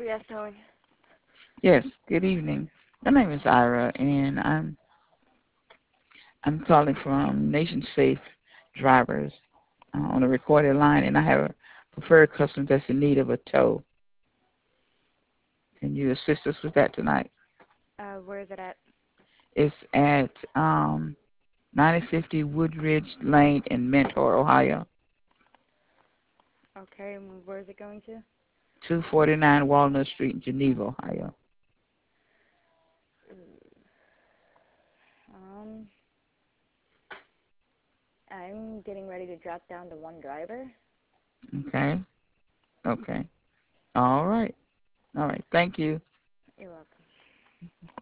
Yes, Tony. Yes, good evening. My name is Ira, and I'm calling from Nation Safe Drivers on a recorded line, and I have a preferred customer that's in need of a tow. Can you assist us with that tonight? Where is it at? It's at 9050 Woodridge Lane in Mentor, Ohio. Okay, and where is it going to? 249 Walnut Street, Geneva, Ohio. Um, I'm getting ready to drop down to one driver. Okay. Okay. All right. All right. Thank you. You're welcome.